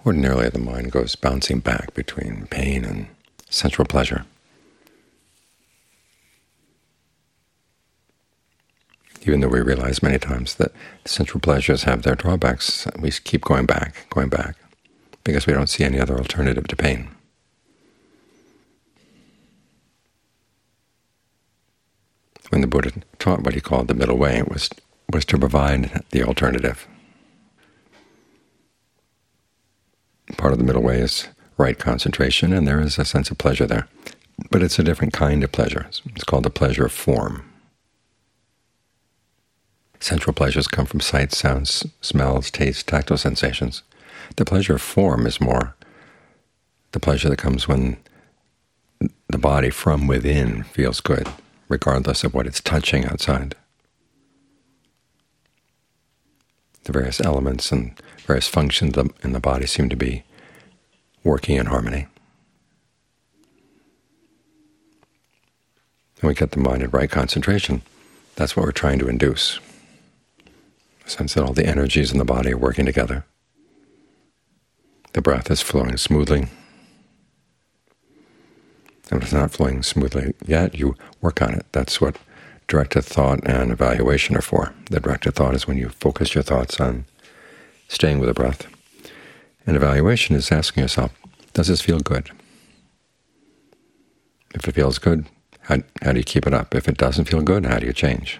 Ordinarily, the mind goes bouncing back between pain and sensual pleasure. Even though we realize many times that sensual pleasures have their drawbacks, we keep going back, because we don't see any other alternative to pain. When the Buddha taught what he called the middle way, it was to provide the alternative. Part of the middle way is right concentration, and there is a sense of pleasure there. But it's a different kind of pleasure. It's called the pleasure of form. Sensual pleasures come from sights, sounds, smells, tastes, tactile sensations. The pleasure of form is more the pleasure that comes when the body from within feels good, regardless of what it's touching outside. The various elements and various functions in the body seem to be working in harmony. And we get the mind in right concentration. That's what we're trying to induce. A sense that all the energies in the body are working together. The breath is flowing smoothly. And if it's not flowing smoothly yet, you work on it. That's what directed thought and evaluation are for. The directed thought is when you focus your thoughts on staying with the breath. And evaluation is asking yourself, does this feel good? If it feels good, how do you keep it up? If it doesn't feel good, how do you change?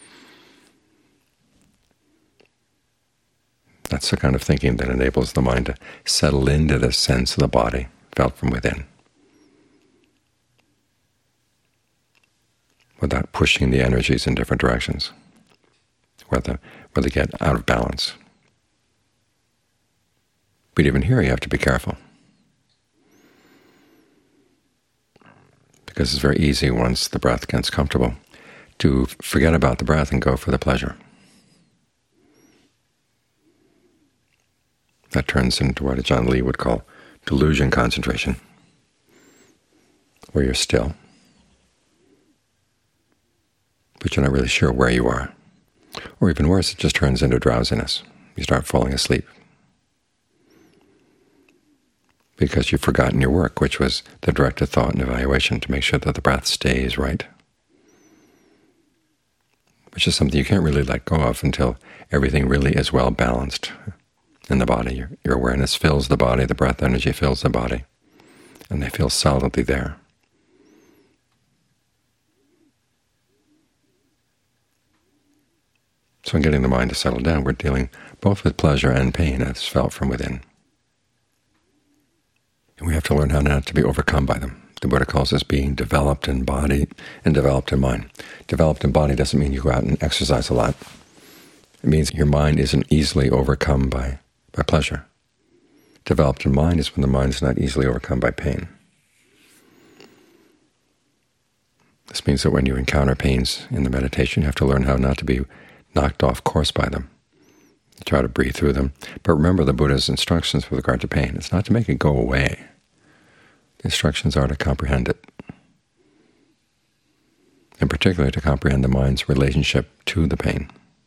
That's the kind of thinking that enables the mind to settle into this sense of the body felt from within, without pushing the energies in different directions, where they get out of balance. But even here you have to be careful, because it's very easy once the breath gets comfortable to forget about the breath and go for the pleasure. That turns into what John Lee would call delusion concentration, where you're still, but you're not really sure where you are. Or even worse, it just turns into drowsiness. You start falling asleep because you've forgotten your work, which was the directed thought and evaluation to make sure that the breath stays right, which is something you can't really let go of until everything really is well balanced in the body. Your awareness fills the body, the breath energy fills the body, and they feel solidly there. So in getting the mind to settle down, we're dealing both with pleasure and pain as felt from within. And we have to learn how not to be overcome by them. The Buddha calls this being developed in body and developed in mind. Developed in body doesn't mean you go out and exercise a lot. It means your mind isn't easily overcome by pleasure. Developed in mind is when the mind is not easily overcome by pain. This means that when you encounter pains in the meditation, you have to learn how not to be knocked off course by them. You try to breathe through them. But remember the Buddha's instructions with regard to pain. It's not to make it go away. The instructions are to comprehend it, and particularly to comprehend the mind's relationship to the pain.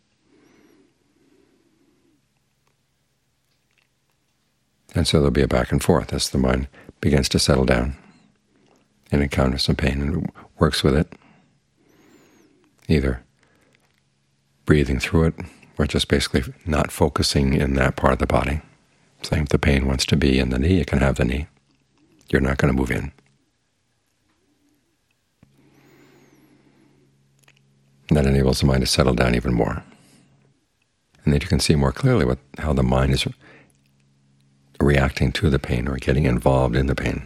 And so there'll be a back and forth as the mind begins to settle down and encounters some pain and works with it, either breathing through it or just basically not focusing in that part of the body. Saying if the pain wants to be in the knee, it can have the knee. You're not going to move in. And that enables the mind to settle down even more. And then you can see more clearly how the mind is reacting to the pain or getting involved in the pain.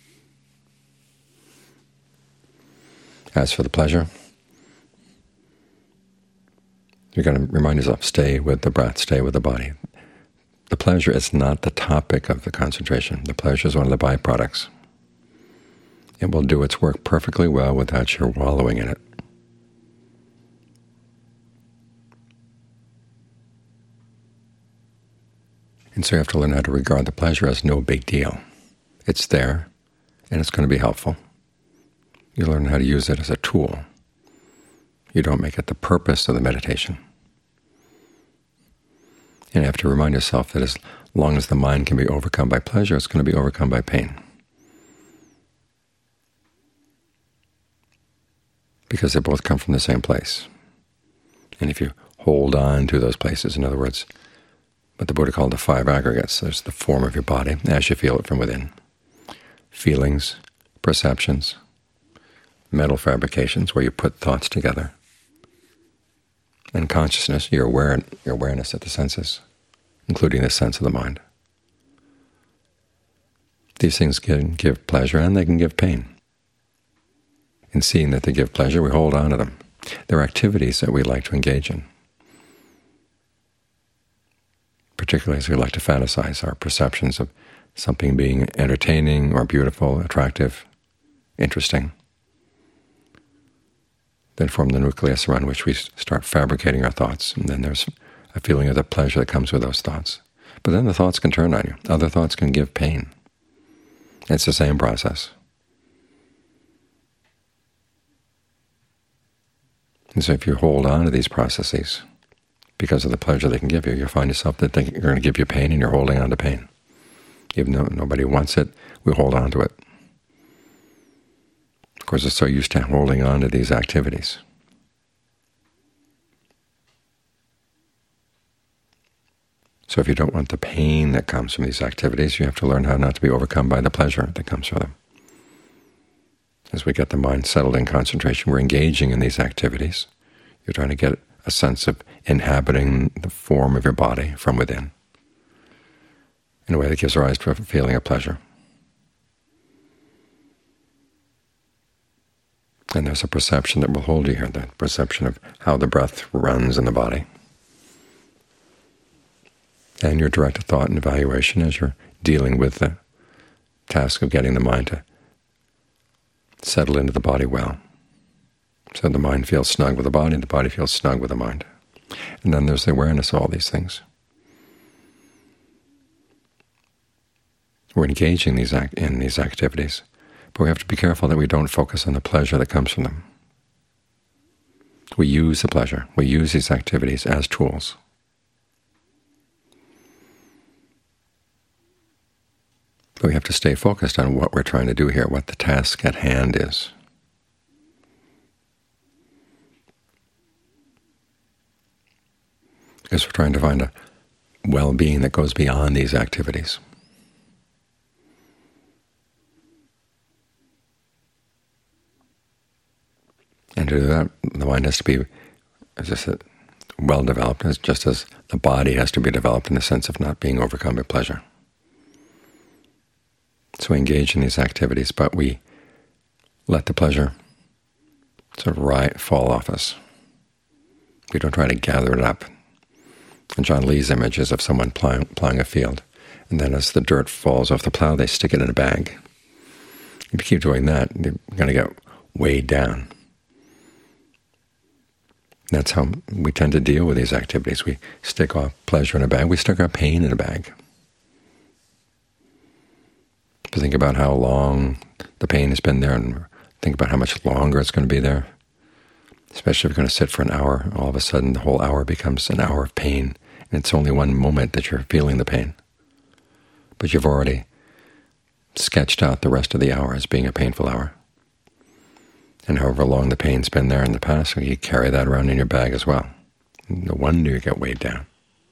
As for the pleasure, you're going to remind yourself, stay with the breath, stay with the body. The pleasure is not the topic of the concentration. The pleasure is one of the byproducts. It will do its work perfectly well without your wallowing in it. And so you have to learn how to regard the pleasure as no big deal. It's there, and it's going to be helpful. You learn how to use it as a tool. You don't make it the purpose of the meditation. And you have to remind yourself that as long as the mind can be overcome by pleasure, it's going to be overcome by pain. Because they both come from the same place. And if you hold on to those places, in other words, what the Buddha called the five aggregates, there's the form of your body as you feel it from within, feelings, perceptions, mental fabrications where you put thoughts together, and consciousness, your awareness of the senses, including the sense of the mind. These things can give pleasure and they can give pain. In seeing that they give pleasure, we hold on to them. They're activities that we like to engage in, particularly as we like to fantasize our perceptions of something being entertaining or beautiful, attractive, interesting. Then form the nucleus around which we start fabricating our thoughts, and then there's a feeling of the pleasure that comes with those thoughts. But then the thoughts can turn on you. Other thoughts can give pain. It's the same process. And so if you hold on to these processes, because of the pleasure they can give you, you'll find yourself that they're going to give you pain, and you're holding on to pain. Even though nobody wants it, we hold on to it. Of course, we're so used to holding on to these activities. So if you don't want the pain that comes from these activities, you have to learn how not to be overcome by the pleasure that comes from them. As we get the mind settled in concentration, we're engaging in these activities. You're trying to get a sense of inhabiting the form of your body from within in a way that gives rise to a feeling of pleasure. And there's a perception that will hold you here, the perception of how the breath runs in the body. And your direct thought and evaluation as you're dealing with the task of getting the mind to settle into the body well. So the mind feels snug with the body feels snug with the mind. And then there's the awareness of all these things. We're engaging in these activities, but we have to be careful that we don't focus on the pleasure that comes from them. We use the pleasure. We use these activities as tools. But we have to stay focused on what we're trying to do here, what the task at hand is. Because we're trying to find a well-being that goes beyond these activities. And to do that, the mind has to be, as I said, well-developed, just as the body has to be developed in the sense of not being overcome by pleasure. So we engage in these activities, but we let the pleasure sort of fall off us. We don't try to gather it up. And John Lee's image is of someone plowing a field, and then as the dirt falls off the plow, they stick it in a bag. If you keep doing that, you're going to get weighed down. That's how we tend to deal with these activities. We stick our pleasure in a bag. We stick our pain in a bag. To think about how long the pain has been there, and think about how much longer it's going to be there. Especially if you're going to sit for an hour, all of a sudden the whole hour becomes an hour of pain, and it's only one moment that you're feeling the pain. But you've already sketched out the rest of the hour as being a painful hour. And however long the pain's been there in the past, you carry that around in your bag as well. No wonder you get weighed down.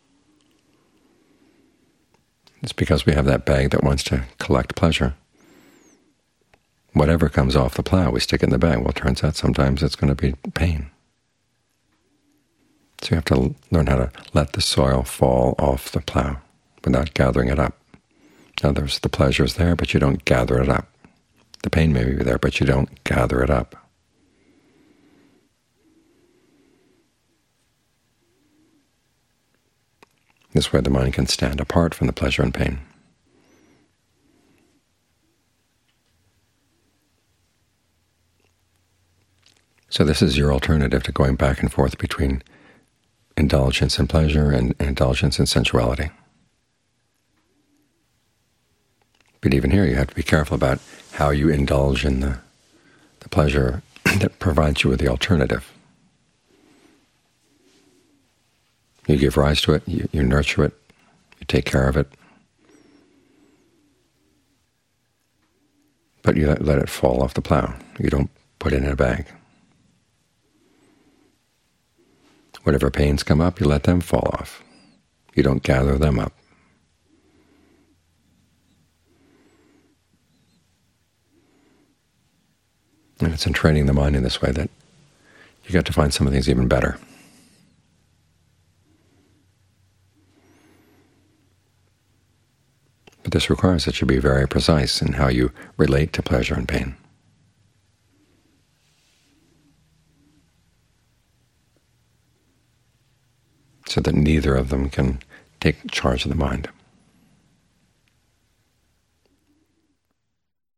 It's because we have that bag that wants to collect pleasure. Whatever comes off the plow, we stick it in the bag. Well, it turns out sometimes it's going to be pain. So you have to learn how to let the soil fall off the plow without gathering it up. Now, the pleasure is there, but you don't gather it up. The pain may be there, but you don't gather it up. This way the mind can stand apart from the pleasure and pain. So this is your alternative to going back and forth between indulgence in pleasure and indulgence in sensuality. But even here you have to be careful about how you indulge in the pleasure that provides you with the alternative. You give rise to it, you nurture it, you take care of it, but you let it fall off the plow. You don't put it in a bag. Whatever pains come up, you let them fall off. You don't gather them up. And it's in training the mind in this way that you get to find some of things even better. But this requires that you be very precise in how you relate to pleasure and pain, so that neither of them can take charge of the mind.